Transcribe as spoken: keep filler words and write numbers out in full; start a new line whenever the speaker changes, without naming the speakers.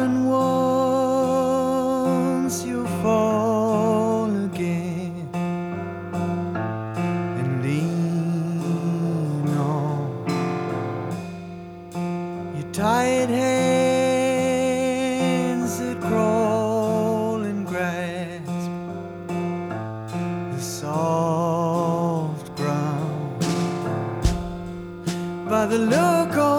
fallen once, you'll fall again, and lean on your tired hands that crawl and grasp the soft ground. By the look on